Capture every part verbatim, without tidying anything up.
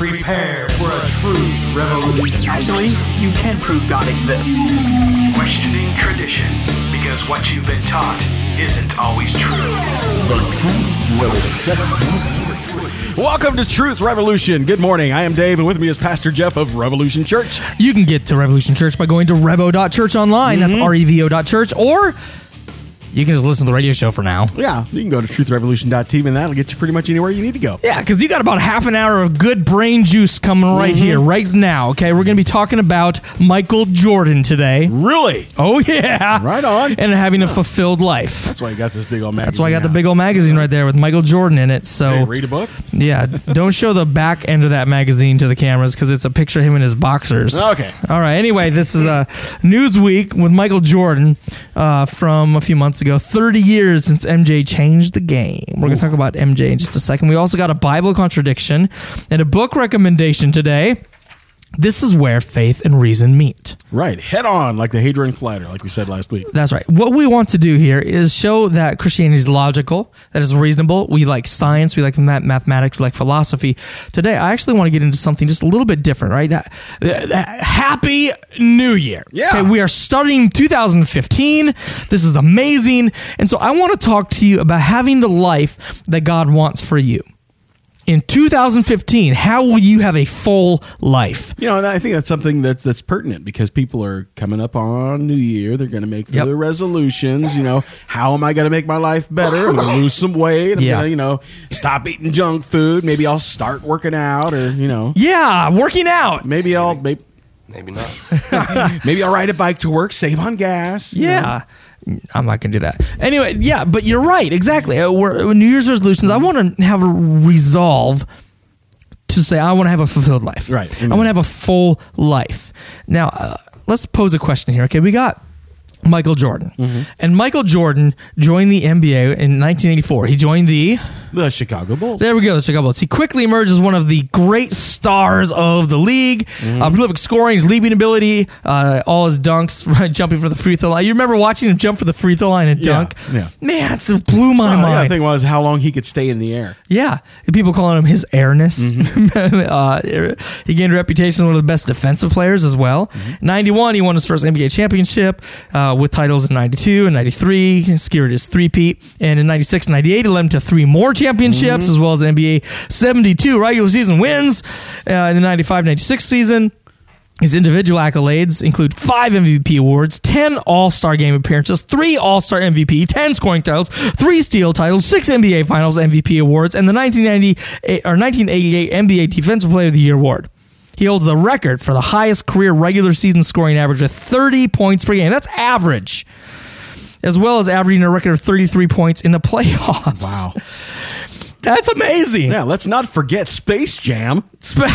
Prepare for a true revolution. Actually, you can prove God exists. Questioning tradition, because what you've been taught isn't always true. The truth will set you free. Welcome to Truth Revolution. Good morning. I am Dave, and with me is Pastor Jeff of Revolution Church. You can get to Revolution Church by going to revo dot church online. Mm-hmm. That's R E V O dot church. Or you can just listen to the radio show for now. Yeah, you can go to truth revolution dot t v, and that'll get you pretty much anywhere you need to go. Yeah, because you got about half an hour of good brain juice coming right mm-hmm. here, right now. Okay, we're going to be talking about Michael Jordan today. Really? Oh, yeah. Right on. And having a fulfilled life. That's why you got this big old magazine. That's why I got now. the big old magazine right there with Michael Jordan in it. So hey, read a book? Yeah, don't show the back end of that magazine to the cameras because it's a picture of him in his boxers. Okay. All right, anyway, this is a Newsweek with Michael Jordan uh, from a few months ago. thirty years since M J changed the game. We're going to talk about M J in just a second. We also got a Bible contradiction and a book recommendation today. This is where faith and reason meet. Right. Head on, like the Hadron Collider, like we said last week. That's right. What we want to do here is show that Christianity is logical, that it's reasonable. We like science, we like mathematics, we like philosophy. Today, I actually want to get into something just a little bit different, right? That, that, happy New Year. Yeah. Okay, we are starting two thousand fifteen. This is amazing. And so I want to talk to you about having the life that God wants for you. In two thousand fifteen, how will you have a full life? You know, and I think that's something that's that's pertinent because people are coming up on New Year. They're going to make their Yep. resolutions. You know, how am I going to make my life better? I'm going to lose some weight. I'm Yeah. going to, you know, stop eating junk food. Maybe I'll start working out, or you know, Yeah, working out. maybe I'll maybe, Maybe not. maybe I'll ride a bike to work, save on gas. you know. Yeah. I'm not going to do that. Anyway, yeah, but you're right. Exactly. Uh, We're, New Year's resolutions, I want to have a resolve to say, I want to have a fulfilled life. Right. I want to have a full life. Now, uh, let's pose a question here. Okay, we got Michael Jordan. Mm-hmm. And Michael Jordan joined the N B A in nineteen eighty-four. He joined the... The Chicago Bulls. There we go, the Chicago Bulls. He quickly emerged as one of the great stars of the league. Mm-hmm. Uh, prolific scoring, his leaping ability, uh, all his dunks, jumping for the free throw line. You remember watching him jump for the free throw line and Yeah, dunk? yeah. Man, it blew my Well, mind. yeah, the thing was how long he could stay in the air. Yeah, people calling him his airness. Mm-hmm. uh, he gained a reputation as one of the best defensive players as well. Mm-hmm. ninety-one, he won his first N B A championship uh, with titles in ninety-two and ninety-three. He secured his three-peat. And in ninety-six and ninety-eight, it led him to three more championships, mm-hmm. as well as N B A seventy-two regular season wins uh, in the ninety-five ninety-six season. His individual accolades include five M V P awards, ten All-Star Game appearances, three All-Star M V P, ten scoring titles, three steal titles, six N B A Finals M V P awards, and the nineteen ninety-eight or nineteen eighty-eight N B A Defensive Player of the Year award. He holds the record for the highest career regular season scoring average with thirty points per game. That's average, as well as averaging a record of thirty-three points in the playoffs. Wow. That's amazing. Yeah, let's not forget Space Jam. Sp-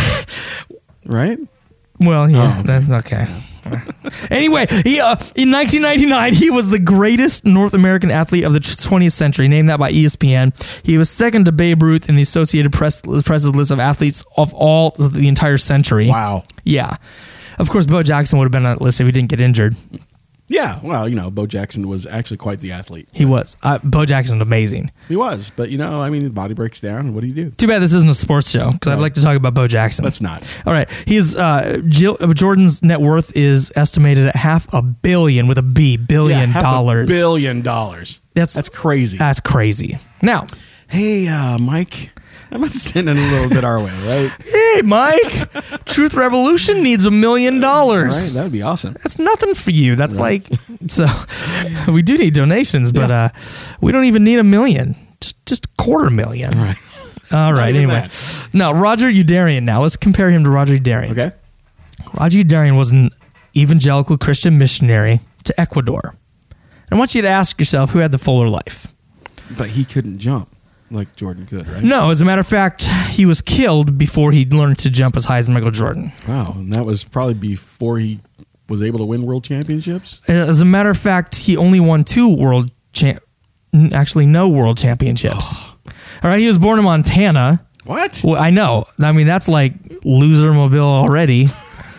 Right? Well, yeah, Oh, that's okay. Anyway, he, uh, in nineteen ninety-nine, he was the greatest North American athlete of the twentieth century, named that by E S P N. He was second to Babe Ruth in the Associated Press, Press's list of athletes of all the entire century. Wow. Yeah. Of course, Bo Jackson would have been on that list if he didn't get injured. Yeah, well, you know, Bo Jackson was actually quite the athlete. He was. Uh, Bo Jackson was amazing. He was, but you know, I mean, his body breaks down. What do you do? Too bad this isn't a sports show, because I'd Right. like to talk about Bo Jackson. Let's not. All right. He's uh, Jill, Jordan's net worth is estimated at half a billion with a B, billion Yeah, half dollars. A billion dollars. That's That's crazy. That's crazy. Now, Hey, uh, Mike, I'm sending a little bit our way, right? hey, Mike, Truth Revolution needs a million Right, dollars. that would be awesome. That's nothing for you. That's like, so we do need donations, but uh, we don't even need a million. Just just a quarter million. Right. All right. even Anyway, that. now Roger Udarian. Now let's compare him to Roger Udarian. Okay. Roger Udarian was an evangelical Christian missionary to Ecuador. I want you to ask yourself who had the fuller life. But he couldn't jump like Jordan could, right? No, as a matter of fact, he was killed before he learned to jump as high as Michael Jordan. Wow, and that was probably before he was able to win world championships? As a matter of fact, he only won two world champ, actually no world championships. All right, he was born in Montana. What? Well, I know. I mean, that's like loser mobile already.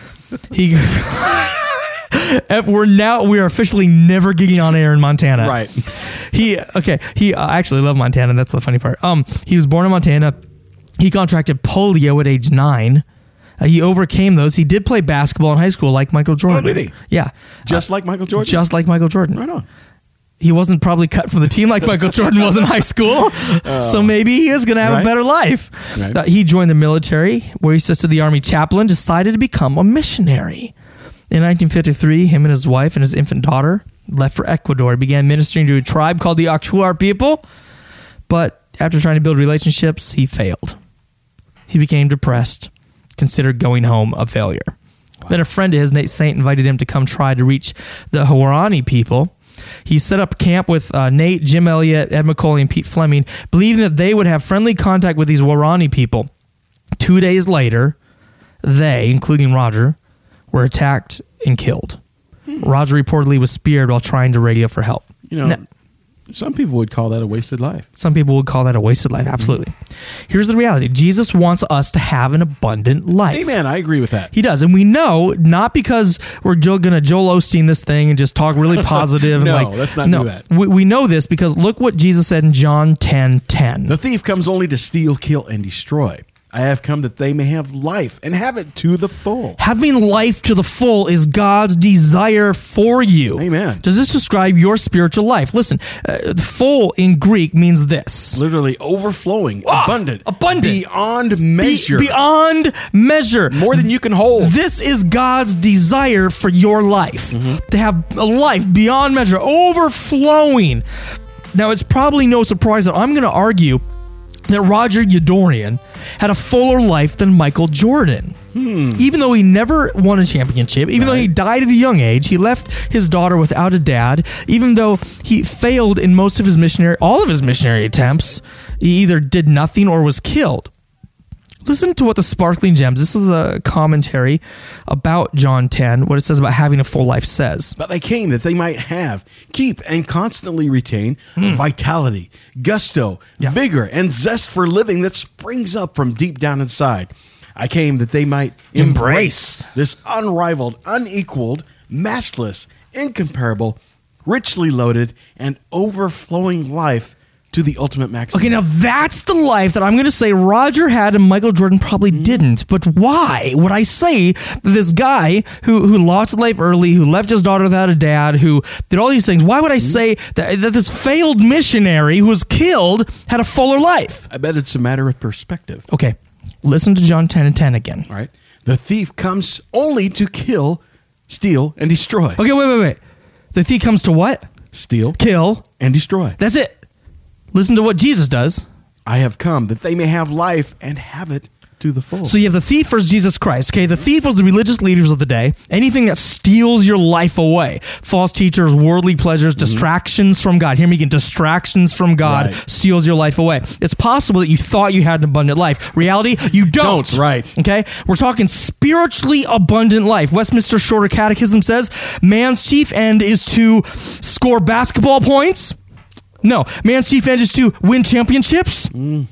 He we're now we are officially never gigging on air in Montana. Right. He okay. He uh, I actually love Montana. That's the funny part. Um, he was born in Montana. He contracted polio at age nine. Uh, he overcame those. He did play basketball in high school like Michael Jordan. Oh, did he? Yeah. Just uh, like Michael Jordan? Just like Michael Jordan. Right on. He wasn't probably cut from the team like Michael Jordan was in high school. Uh, so maybe he is going to have right? a better life. Right. Uh, he joined the military, where he assisted the Army chaplain, decided to become a missionary. In nineteen fifty-three, him and his wife and his infant daughter left for Ecuador, began ministering to a tribe called the Achuar people. But after trying to build relationships, he failed. He became depressed, considered going home a failure. Wow. Then a friend of his, Nate Saint, invited him to come try to reach the Huaorani people. He set up camp with uh, Nate, Jim Elliott, Ed McCauley, and Pete Fleming, believing that they would have friendly contact with these Huaorani people. Two days later, they, including Roger, were attacked and killed. Hmm. Roger reportedly was speared while trying to radio for help. You know, now, some people would call that a wasted life. Some people would call that a wasted life, absolutely. Mm-hmm. Here's the reality. Jesus wants us to have an abundant life. Amen. I agree with that. He does. And we know, not because we're going to Joel Osteen this thing and just talk really positive. no, and like, let's not no, do that. We, we know this because look what Jesus said in John ten ten. The thief comes only to steal, kill, and destroy. I have come that they may have life and have it to the full. Having life to the full is God's desire for you. Amen. Does this describe your spiritual life? Listen, uh, full in Greek means this. Literally overflowing, ah, abundant, abundant, beyond measure. Be- beyond measure. More than you can hold. This is God's desire for your life. Mm-hmm. To have a life beyond measure, overflowing. Now, it's probably no surprise that I'm going to argue that Roger Youderian had a fuller life than Michael Jordan. Hmm. Even though he never won a championship, even right. though he died at a young age, he left his daughter without a dad, even though he failed in most of his missionary, all of his missionary attempts, he either did nothing or was killed. Listen to what the Sparkling Gems, this is a commentary about John ten, what it says about having a full life says. But I came that they might have, keep, and constantly retain mm. vitality, gusto, yeah. vigor, and zest for living that springs up from deep down inside. I came that they might embrace, embrace this unrivaled, unequaled, matchless, incomparable, richly loaded, and overflowing life to the ultimate maximum. Okay, now that's the life that I'm going to say Roger had and Michael Jordan probably mm. didn't. But why would I say that this guy who, who lost his life early, who left his daughter without a dad, who did all these things, why would I mm. say that, that this failed missionary who was killed had a fuller life? I bet it's a matter of perspective. Okay, listen to John ten and ten again. All right. The thief comes only to kill, steal, and destroy. Okay, wait, wait, wait. The thief comes to what? Steal, kill, and destroy. That's it. Listen to what Jesus does. I have come that they may have life and have it to the full. So you have the thief versus Jesus Christ. Okay, the thief was the religious leaders of the day. Anything that steals your life away. False teachers, worldly pleasures, mm-hmm. distractions from God. Hear me again. Distractions from God right. steals your life away. It's possible that you thought you had an abundant life. Reality, you don't. Don't, right. Okay? We're talking spiritually abundant life. Westminster Shorter Catechism says, man's chief end is to score basketball points. No. Man's chief end is to win championships? Mm.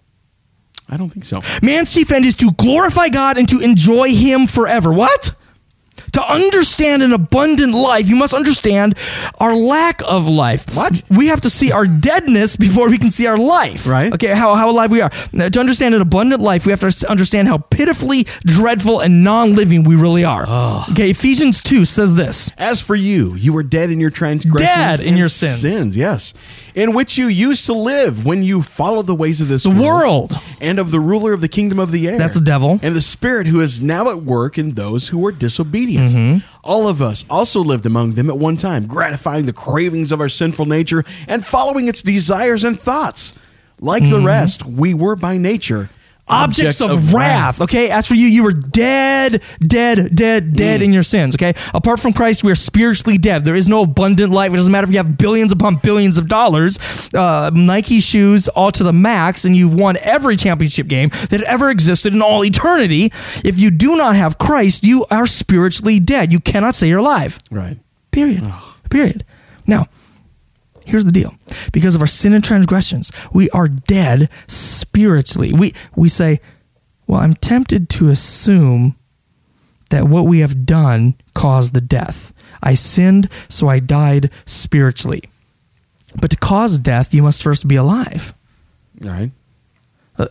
I don't think so. Man's chief end is to glorify God and to enjoy Him forever. What? To understand an abundant life, you must understand our lack of life. What? We have to see our deadness before we can see our life. Right. Okay, how, how alive we are. Now, to understand an abundant life, we have to understand how pitifully dreadful and non-living we really are. Oh. Okay, Ephesians two says this. As for you, you were dead in your transgressions dead in and your sins. sins, yes, in which you used to live when you followed the ways of this the world, world and of the ruler of the kingdom of the air. That's the devil. And the spirit who is now at work in those who are disobedient. Mm-hmm. All of us also lived among them at one time, gratifying the cravings of our sinful nature and following its desires and thoughts. Like mm-hmm. the rest, we were by nature objects, objects of, of wrath. wrath. Okay, as for you, you were dead, dead, dead, dead mm. in your sins. Okay, apart from Christ, we are spiritually dead. There is no abundant life. It doesn't matter if you have billions upon billions of dollars, uh, Nike shoes, all to the max, and you've won every championship game that ever existed in all eternity. If you do not have Christ, you are spiritually dead. You cannot say you're alive. Right. Period. Oh. Period. Now, here's the deal. Because of our sin and transgressions, we are dead spiritually. We we say, well, I'm tempted to assume that what we have done caused the death. I sinned, so I died spiritually. But to cause death, you must first be alive. All right. Uh,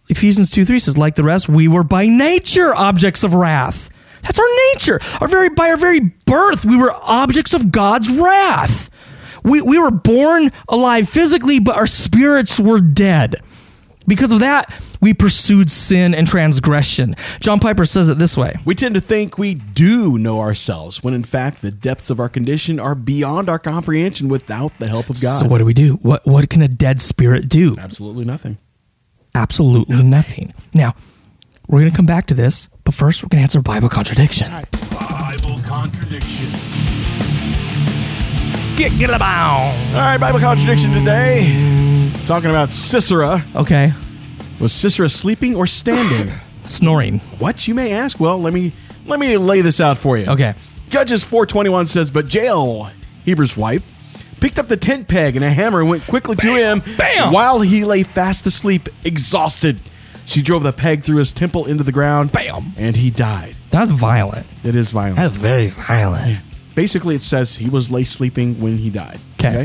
Ephesians two three says, like the rest, we were by nature objects of wrath. That's our nature. Our very by our very birth, we were objects of God's wrath. We we were born alive physically, but our spirits were dead. Because of that, we pursued sin and transgression. John Piper says it this way. We tend to think we do know ourselves, when in fact the depths of our condition are beyond our comprehension without the help of God. So what do we do? What what can a dead spirit do? Absolutely nothing. Absolutely nothing. Now, we're going to come back to this, but first we're going to answer Bible contradiction. Bible contradiction. Let's get, get it about. All right, Bible contradiction today. Talking about Sisera. Okay. Was Sisera sleeping or standing? Snoring. What, you may ask? Well, let me let me lay this out for you. Okay. Judges four twenty-one says, but Jael, Heber's wife, picked up the tent peg and a hammer and went quickly to him Bam! while he lay fast asleep, exhausted. She drove the peg through his temple into the ground. Bam! And he died. That's violent. It is violent. That's very violent. Basically, it says he was lay sleeping when he died. 'Kay.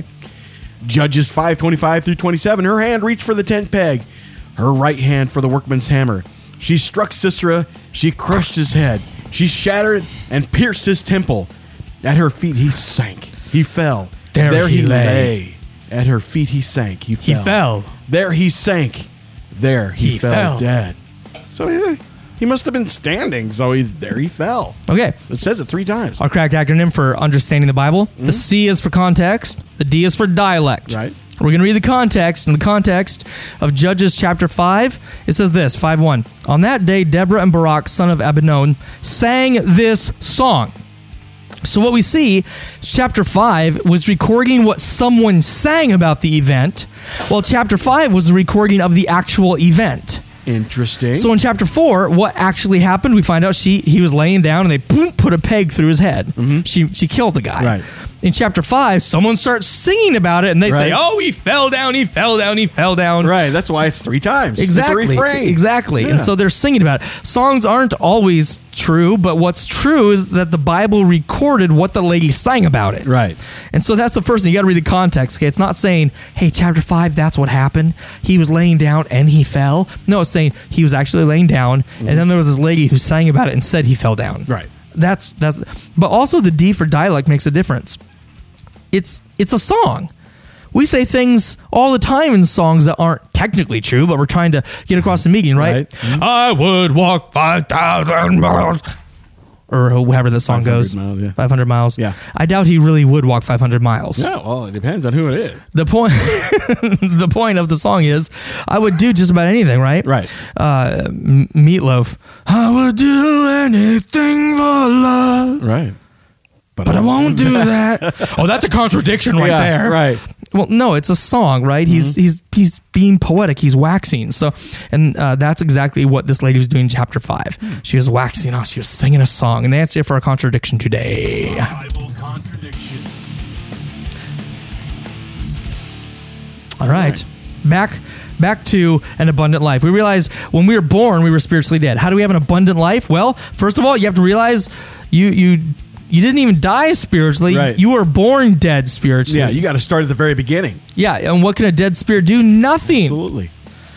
Judges five twenty-five through twenty-seven. Her hand reached for the tent peg, her right hand for the workman's hammer. She struck Sisera. She crushed his head. She shattered and pierced his temple. At her feet he sank. He fell. There he he lay. lay. At her feet he sank. He fell. He fell. There he sank. There he, He fell, fell. dead. So he, he must have been standing. So he, there he fell. Okay. It says it three times. Our cracked acronym for understanding the Bible. The C is for context. The D is for dialect. Right. We're going to read the context. In the context of Judges chapter five, it says this, five one. On that day, Deborah and Barak, son of Abinon, sang this song. So what we see, chapter five was recording what someone sang about the event, while chapter five was the recording of the actual event. Interesting. So in chapter four, what actually happened? We find out she he was laying down and they boom, put a peg through his head. She she killed the guy. Right. In chapter five, someone starts singing about it and they say, Right. "Oh, he fell down, he fell down, he fell down." Right, that's why it's three times. Exactly. It's a refrain. Exactly. Yeah. And so they're singing about it. Songs aren't always true, but what's true is that the Bible recorded what the lady sang about it. Right. And so that's the first thing. You got to read the context. Okay, it's not saying, "Hey, chapter five, that's what happened. He was laying down and he fell." No, it's saying he was actually laying down, and then there was this lady who sang about it and said he fell down. Right. That's that's. But also the D for dialect makes a difference. It's it's a song. We say things all the time in songs that aren't technically true, but we're trying to get across the median, right? Right. Mhm. I would walk five thousand miles. Or however the song five hundred goes. miles, yeah. five hundred miles. Yeah. I doubt he really would walk five hundred miles. No, well, it depends on who it is. The point the point of the song is I would do just about anything, right? Right. Uh, M- Meatloaf. I would do anything for love. Right. But I won't do that. Oh, that's a contradiction right Yeah, there. right. Well, no, it's a song, right? Mm-hmm. He's he's he's being poetic. He's waxing. So, and uh, that's exactly what this lady was doing in chapter five. Hmm. She was waxing off. She was singing a song, and that's it for our contradiction today. Bible contradiction. All right. Back back to an abundant life. We realized when we were born, we were spiritually dead. How do we have an abundant life? Well, first of all, you have to realize you you you didn't even die spiritually. Right. You were born dead spiritually. Yeah, you got to start at the very beginning. Yeah, and what can a dead spirit do? Nothing. Absolutely.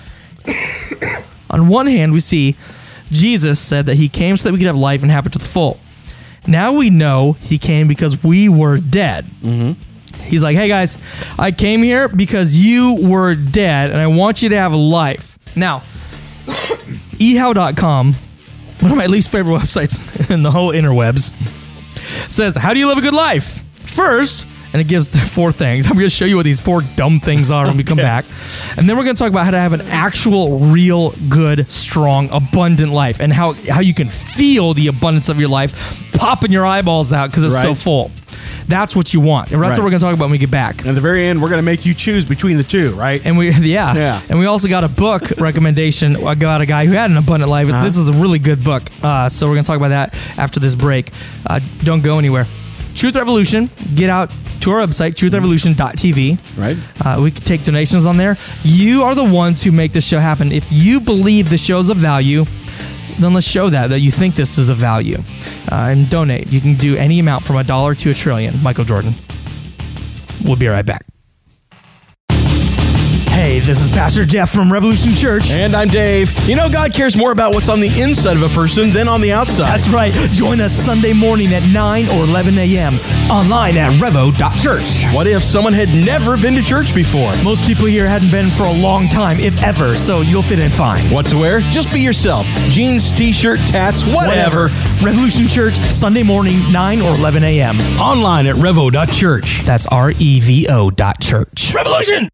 On one hand, we see Jesus said that he came so that we could have life and have it to the full. Now we know he came because we were dead. Mm-hmm. He's like, hey guys, I came here because you were dead and I want you to have life. Now, e how dot com, one of my least favorite websites in the whole interwebs, says, how do you live a good life? First, and it gives the four things. I'm going to show you what these four dumb things are when we come back. And then we're going to talk about how to have an actual, real, good, strong, abundant life and how, how you can feel the abundance of your life popping your eyeballs out because it's so Right. full. That's what you want. And that's Right. what we're going to talk about when we get back. And at the very end, we're going to make you choose between the two, right? And we, yeah. Yeah. And we also got a book recommendation. I got a guy who had an abundant life. Uh-huh. This is a really good book. Uh, so we're going to talk about that after this break. Uh, don't go anywhere. Truth Revolution. Get out to our website, truth revolution dot t v. Right. Uh, we can take donations on there. You are the ones who make this show happen. If you believe the show's of value, then let's show that, that you think this is of value. Uh, and donate. You can do any amount from a dollar to a trillion. Michael Jordan. We'll be right back. Hey, Hey, this is Pastor Jeff from Revolution Church. And I'm Dave. You know, God cares more about what's on the inside of a person than on the outside. That's right. Join us Sunday morning at nine or eleven a.m. online at revo dot church. What if someone had never been to church before? Most people here hadn't been for a long time, if ever, so you'll fit in fine. What to wear? Just be yourself. Jeans, t-shirt, tats, whatever. Whatever. Revolution Church, Sunday morning, nine or eleven a.m. Online at revo dot church. That's R E V O dot church. Revolution!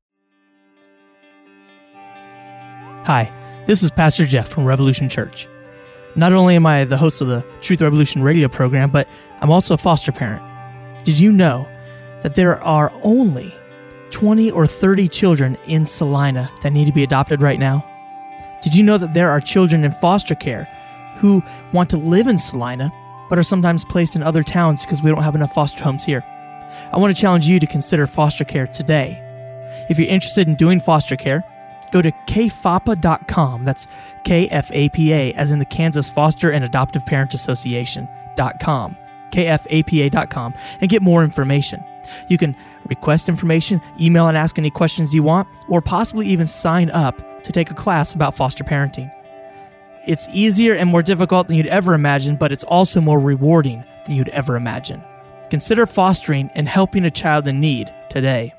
Hi, this is Pastor Jeff from Revolution Church. Not only am I the host of the Truth Revolution radio program, but I'm also a foster parent. Did you know that there are only twenty or thirty children in Salina that need to be adopted right now? Did you know that there are children in foster care who want to live in Salina, but are sometimes placed in other towns because we don't have enough foster homes here? I want to challenge you to consider foster care today. If you're interested in doing foster care, go to k f a p a dot com. That's K F A P A, as in the Kansas Foster and Adoptive Parent Association dot com. K F A P A dot com, and get more information. You can request information, email and ask any questions you want, or possibly even sign up to take a class about foster parenting. It's easier and more difficult than you'd ever imagine, but it's also more rewarding than you'd ever imagine. Consider fostering and helping a child in need today.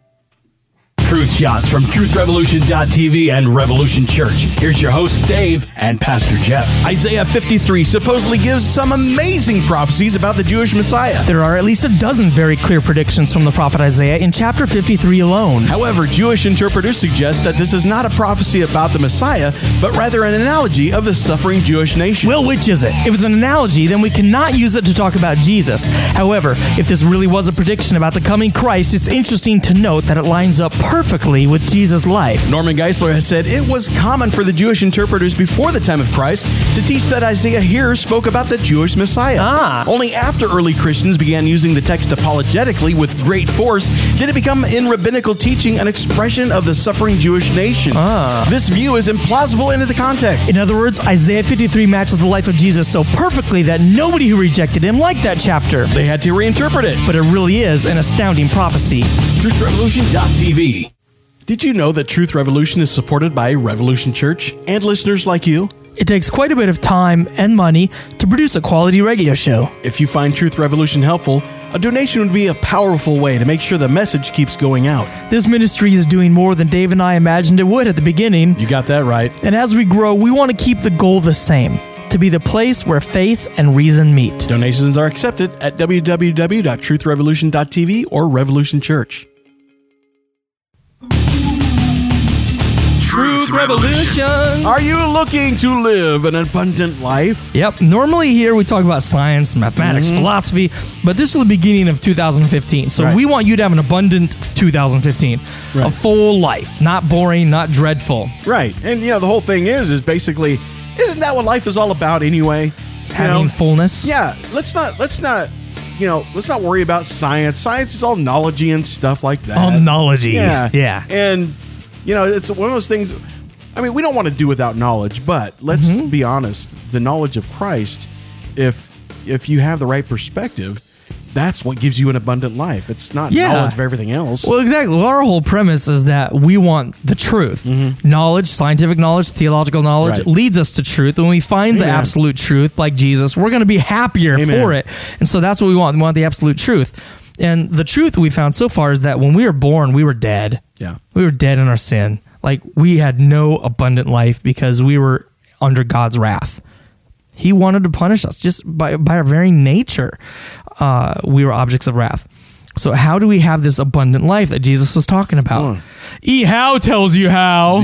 Truth shots from truth revolution dot t v and Revolution Church. Here's your hosts, Dave and Pastor Jeff. Isaiah fifty-three supposedly gives some amazing prophecies about the Jewish Messiah. There are at least a dozen very clear predictions from the prophet Isaiah in chapter fifty-three alone. However, Jewish interpreters suggest that this is not a prophecy about the Messiah, but rather an analogy of the suffering Jewish nation. Well, which is it? If it's an analogy, then we cannot use it to talk about Jesus. However, if this really was a prediction about the coming Christ, it's interesting to note that it lines up perfectly with Jesus' life. Norman Geisler has said it was common for the Jewish interpreters before the time of Christ to teach that Isaiah here spoke about the Jewish Messiah. Ah. Only after early Christians began using the text apologetically with great force did it become in rabbinical teaching an expression of the suffering Jewish nation. Ah. This view is implausible into the context. In other words, Isaiah fifty-three matches the life of Jesus so perfectly that nobody who rejected him liked that chapter. They had to reinterpret it. But it really is an astounding prophecy. truth revolution dot t v. Did you know that Truth Revolution is supported by Revolution Church and listeners like you? It takes quite a bit of time and money to produce a quality radio show. If you find Truth Revolution helpful, a donation would be a powerful way to make sure the message keeps going out. This ministry is doing more than Dave and I imagined it would at the beginning. You got that right. And as we grow, we want to keep the goal the same, to be the place where faith and reason meet. Donations are accepted at w w w dot truth revolution dot t v or Revolution Church. Truth Revolution. Are you looking to live an abundant life? Yep. Normally here we talk about science, mathematics, Mm-hmm. philosophy, but this is the beginning of two thousand fifteen. So Right. we want you to have an abundant two thousand fifteen. Right. A full life, not boring, not dreadful. Right. And, you know, the whole thing is, is basically, isn't that what life is all about anyway? You Having know? fullness. Yeah. Let's not, let's not, you know, let's not worry about science. Science is all knowledgey and stuff like that. All knowledgey. Yeah. Yeah. And, you know, it's one of those things. I mean, we don't want to do without knowledge, but let's Mm-hmm. be honest. The knowledge of Christ, if if you have the right perspective, that's what gives you an abundant life. It's not Yeah. knowledge of everything else. Well, exactly. Well, our whole premise is that we want the truth. Knowledge, scientific knowledge, theological knowledge Mm-hmm. Right. leads us to truth. When we find the Amen. absolute truth, like Jesus, we're going to be happier Amen. for it. And so that's what we want. We want the absolute truth. And the truth we found so far is that when we were born, we were dead. Yeah. We were dead in our sin. Like, we had no abundant life because we were under God's wrath. He wanted to punish us just by, by our very nature. Uh, we were objects of wrath. So how do we have this abundant life that Jesus was talking about? Hmm. E How tells you how.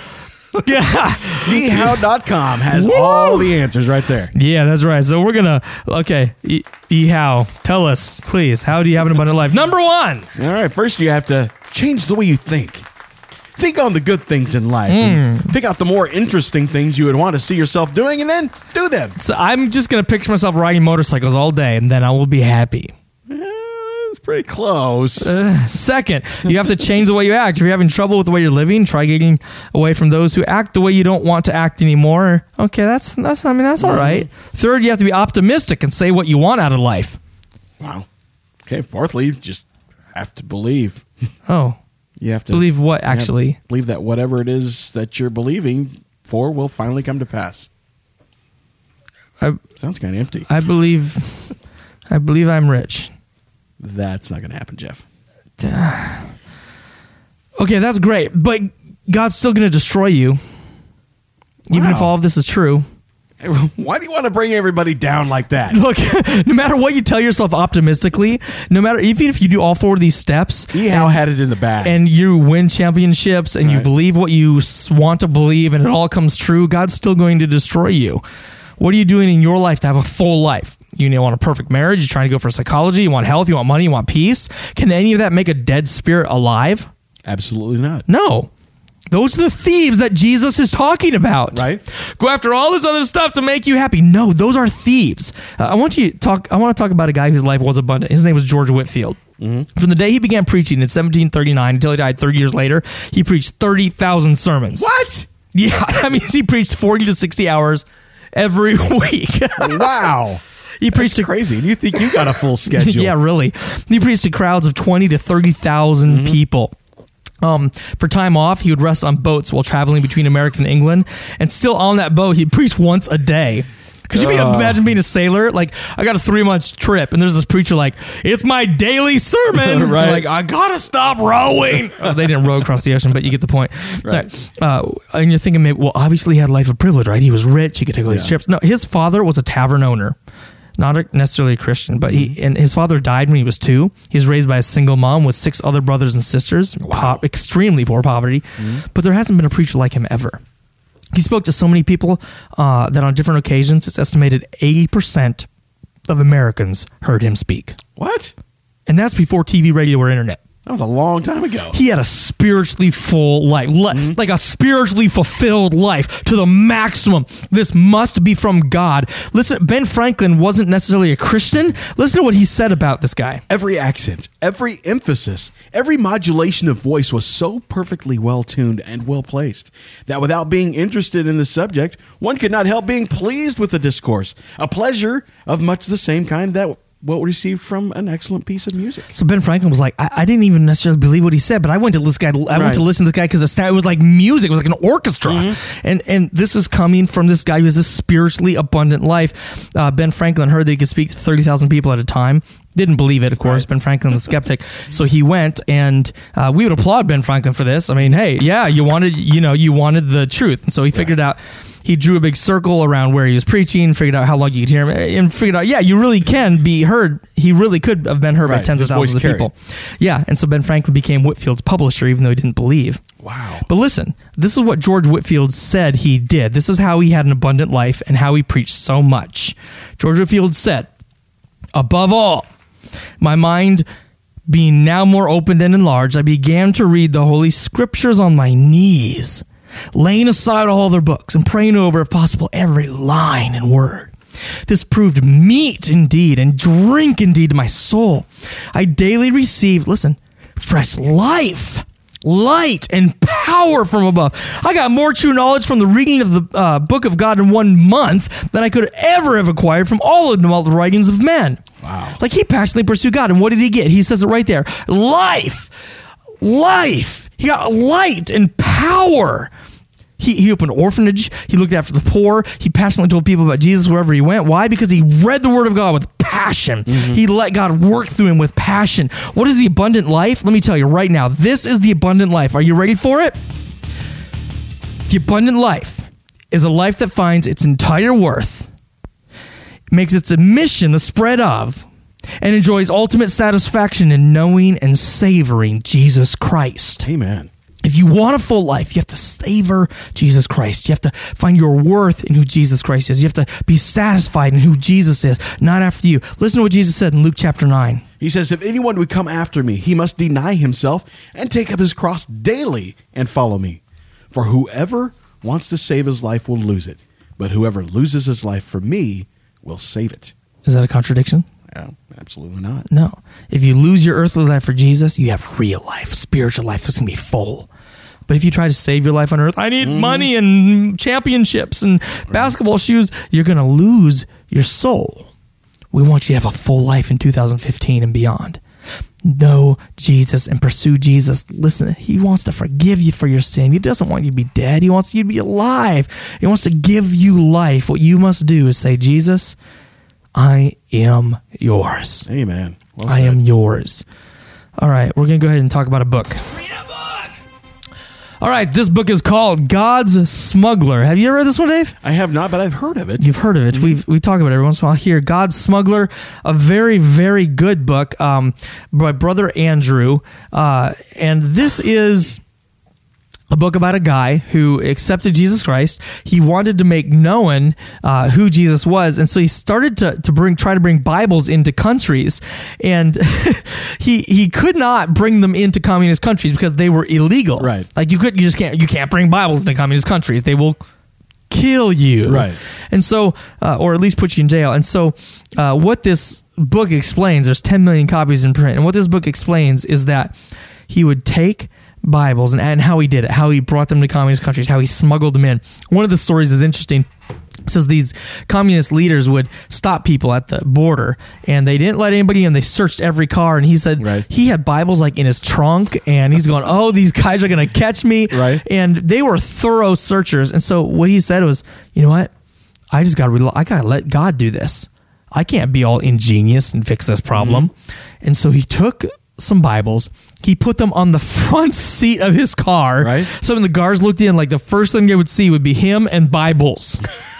Yeah. e how dot com has Woo! all the answers right there. Yeah, that's right. So we're going to, okay, E E How, tell us, please, how do you have an abundant life? Number one. All right. First, you have to change the way you think. Think on the good things in life. And pick out the more interesting things you would want to see yourself doing, and then do them. So I'm just going to picture myself riding motorcycles all day, and then I will be happy. It's pretty close. Uh, second, you have to change the way you act. If you're having trouble with the way you're living, try getting away from those who act the way you don't want to act anymore. Okay, that's that's I mean that's all right. Third, you have to be optimistic and say what you want out of life. Wow. Okay. Fourthly, you just have to believe. Oh, You have to Believe what, you have to actually? believe that whatever it is that you're believing for will finally come to pass. I, Sounds kind of empty. I believe, I believe I'm rich. That's not going to happen, Jeff. Okay, that's great, but God's still going to destroy you, even Wow. if all of this is true. Why do you want to bring everybody down like that? Look, no matter what you tell yourself optimistically, no matter even if you do all four of these steps, Ehau had it in the bag. and you win championships and you Right. believe what you s- want to believe and it all comes true, God's still going to destroy you. What are you doing in your life to have a full life? You want a perfect marriage? You're trying to go for psychology? You want health? You want money? You want peace? Can any of that make a dead spirit alive? Absolutely not. No. Those are the thieves that Jesus is talking about. Right. Go after all this other stuff to make you happy. No, those are thieves. Uh, I want you to talk. I want to talk about a guy whose life was abundant. His name was George Whitefield. Mm-hmm. From the day he began preaching in seventeen thirty-nine until he died thirty years later, he preached thirty thousand sermons. What? Yeah, that means he preached forty to sixty hours every week. Wow. He preached That's crazy. And you think you got a full schedule. yeah, really. He preached to crowds of twenty to thirty thousand Mm-hmm. people. Um, for time off, he would rest on boats while traveling between America and England. And still on that boat, he'd preach once a day. Could you be, Oh. imagine being a sailor? Like, I got a three-month trip, and there's this preacher like, it's my daily sermon. Right. Like, I gotta stop rowing. Oh, they didn't row across the ocean, but you get the point. Right. Uh, and you're thinking, maybe, well, obviously he had a life of privilege, right? He was rich. He could take all these Yeah. trips. No, his father was a tavern owner. Not a, necessarily a Christian, but he and his father died when he was two. He was raised by a single mom with six other brothers and sisters. Po- extremely poor poverty. But there hasn't been a preacher like him ever. He spoke to so many people uh, that on different occasions, it's estimated eighty percent of Americans heard him speak. What? And that's before T V, radio, or internet. That was a long time ago. He had a spiritually full life, Le- Mm-hmm. like a spiritually fulfilled life to the maximum. This must be from God. Listen, Ben Franklin wasn't necessarily a Christian. Listen to what he said about this guy. Every accent, every emphasis, every modulation of voice was so perfectly well tuned and well placed that without being interested in the subject, one could not help being pleased with the discourse, a pleasure of much the same kind that what we received from an excellent piece of music. So Ben Franklin was like, I, I didn't even necessarily believe what he said, but I went to this guy. I Right. went to listen to this guy because it was like music. It was like an orchestra, Mm-hmm. and and this is coming from this guy who has this spiritually abundant life. Uh, Ben Franklin heard that he could speak to thirty thousand people at a time. Didn't believe it, of course. Right. Ben Franklin, the skeptic. So he went, and uh, we would applaud Ben Franklin for this. I mean, hey, yeah, you wanted, you know, you wanted the truth, and so he figured out. He drew a big circle around where he was preaching, figured out how long you could hear him, and figured out, yeah, you really can be heard. He really could have been heard by Right. tens His of voice thousands of carried. people. Yeah, and so Ben Franklin became Whitfield's publisher, even though he didn't believe. Wow. But listen, this is what George Whitefield said he did. This is how he had an abundant life and how he preached so much. George Whitefield said, above all, my mind being now more opened and enlarged, I began to read the Holy Scriptures on my knees, laying aside all other books and praying over, if possible, every line and word. This proved meat indeed and drink indeed to my soul. I daily received, listen, fresh life, light, and power from above. I got more true knowledge from the reading of the uh, book of God in one month than I could ever have acquired from all of the writings of men. Wow. Like, he passionately pursued God. And what did he get? He says it right there. Life. Life. He got light and power. He, he opened an orphanage. He looked after the poor. He passionately told people about Jesus wherever he went. Why? Because he read the Word of God with passion. Mm-hmm. He let God work through him with passion. What is the abundant life? Let me tell you right now. This is the abundant life. Are you ready for it? The abundant life is a life that finds its entire worth, makes its a mission the spread of, and enjoys ultimate satisfaction in knowing and savoring Jesus Christ. Amen. If you want a full life, you have to savor Jesus Christ. You have to find your worth in who Jesus Christ is. You have to be satisfied in who Jesus is, not after you. Listen to what Jesus said in Luke chapter nine. He says, if anyone would come after me, he must deny himself and take up his cross daily and follow me. For whoever wants to save his life will lose it, but whoever loses his life for me will save it. Is that a contradiction? No, absolutely not. No. If you lose your earthly life for Jesus, you have real life, spiritual life that's going to be full. But if you try to save your life on earth, I need money and championships and basketball shoes, you're going to lose your soul. We want you to have a full life in two thousand fifteen and beyond. know Jesus and pursue Jesus, listen, he wants to forgive you for your sin. He doesn't want you to be dead. He wants you to be alive. He wants to give you life. What you must do is say, Jesus, I am yours. Amen. Well I said. am yours. All right, we're going to go ahead and talk about a book. All right, this book is called God's Smuggler. Have you ever read this one, Dave? I have not, but I've heard of it. You've heard of it. We've we talk about it every once in a while here. God's Smuggler, a very, very good book um, by Brother Andrew. Uh, and this is a book about a guy who accepted Jesus Christ. He wanted to make known uh, who Jesus was, and so he started to to bring try to bring Bibles into countries, and he he could not bring them into communist countries because they were illegal. Right. Like you could you just can't you can't bring Bibles into communist countries. They will kill you. Right. And so, uh, or at least put you in jail. And so, uh, what this book explains, there's ten million copies in print, and what this book explains is that he would take Bibles and, and how he did it, how he brought them to communist countries, how he smuggled them in. One of the stories is interesting. It says these communist leaders would stop people at the border and they didn't let anybody in. They searched every car, and he said Right. he had Bibles like in his trunk, and he's going, oh, these guys are going to catch me. Right. And they were thorough searchers. And so what he said was, you know what? I just got to rely, I got to let God do this. I can't be all ingenious and fix this problem. Mm-hmm. And so he took some Bibles. He put them on the front seat of his car. Right. So when the guards looked in, like the first thing they would see would be him and Bibles.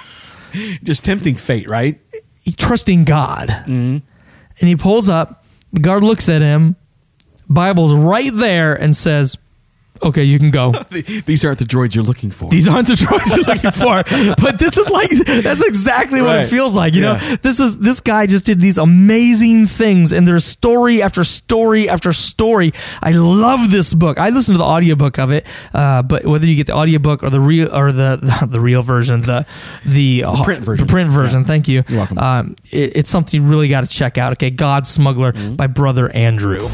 Just tempting fate, right? He trusting God. Mm-hmm. And he pulls up. The guard looks at him. Bible's right there and says, okay, you can go. These aren't the droids you're looking for. These aren't the droids you're looking for. But this is like, that's exactly what Right. it feels like. You Yeah. know, this is, this guy just did these amazing things, and there's story after story after story. I love this book. I listened to the audiobook of it. Uh, but whether you get the audiobook or the real, or the, the, the real version, the, the, the print version. the print version. Yeah. Thank you. You're welcome. Um, it, it's something you really got to check out. Okay. God's Smuggler Mm-hmm. by Brother Andrew.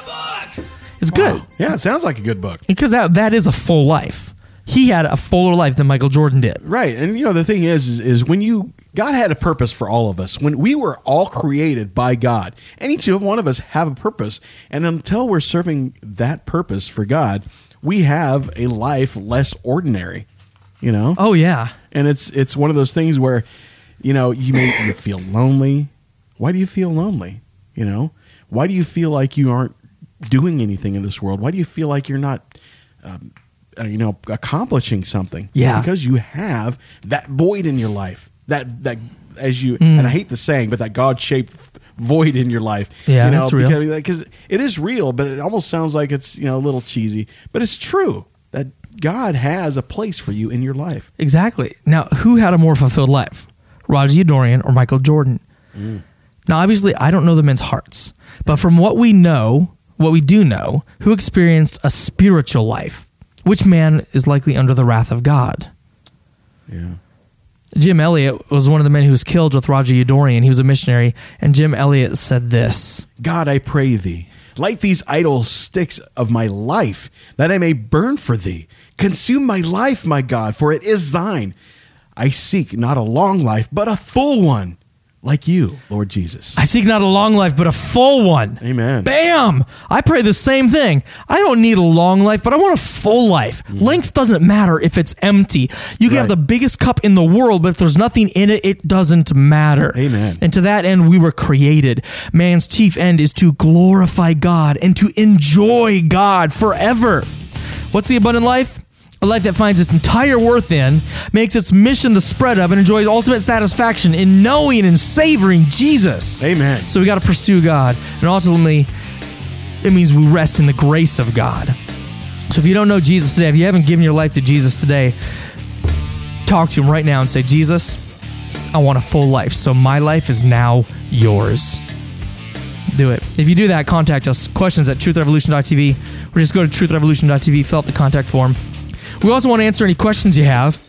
It's good. Yeah, it sounds like a good book. Because that that is a full life. He had a fuller life than Michael Jordan did. Right. And you know, the thing is, is, is when you, God had a purpose for all of us. When we were all created by God, and each one of us have a purpose. And until we're serving that purpose for God, we have a life less ordinary, you know? Oh yeah. And it's, it's one of those things where, you know, you may you feel lonely. Why do you feel lonely? You know, why do you feel like you aren't doing anything in this world? Why do you feel like you're not, um, uh, you know, accomplishing something? Yeah. Because you have that void in your life. That that as you Mm. and I hate the saying, but that God-shaped void in your life. Yeah, you know, that's real. Because, because it is real, but it almost sounds like it's, you know, a little cheesy. But it's true that God has a place for you in your life. Exactly. Now, who had a more fulfilled life? Roger Dorian or Michael Jordan? Mm. Now, obviously, I don't know the men's hearts, but from what we know, what we do know, who experienced a spiritual life, which man is likely under the wrath of God? Yeah. Jim Elliot was one of the men who was killed with Roger Dorian. He was a missionary, and Jim Elliot said this: God, I pray thee, light these idle sticks of my life, that I may burn for thee. Consume my life, my God, for it is thine. I seek not a long life, but a full one, like you, Lord Jesus. I seek not a long life, but a full one. Amen. Bam! I pray the same thing. I don't need a long life, but I want a full life. Length doesn't matter if it's empty. You can have Right. the biggest cup in the world, but if there's nothing in it, it doesn't matter. Amen. And to that end, we were created. Man's chief end is to glorify God and to enjoy God forever. What's the abundant life? A life that finds its entire worth in, makes its mission the spread of, and enjoys ultimate satisfaction in knowing and savoring Jesus. Amen. So we got to pursue God. And ultimately, it means we rest in the grace of God. So if you don't know Jesus today, if you haven't given your life to Jesus today, talk to him right now and say, Jesus, I want a full life. So my life is now yours. Do it. If you do that, contact us. Questions at truth revolution dot t v, or just go to truth revolution dot t v, fill out the contact form. We also want to answer any questions you have.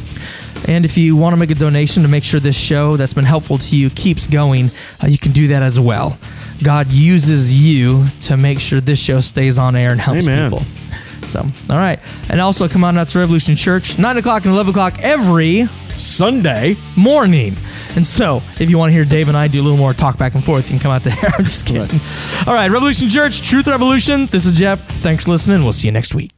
And if you want to make a donation to make sure this show that's been helpful to you keeps going, uh, you can do that as well. God uses you to make sure this show stays on air and helps Amen. people. So, all right. And also come on out to Revolution Church, nine o'clock and eleven o'clock every Sunday. morning. And so, if you want to hear Dave and I do a little more talk back and forth, you can come out there. I'm just kidding. All right, Revolution Church, Truth Revolution. This is Jeff. Thanks for listening. We'll see you next week.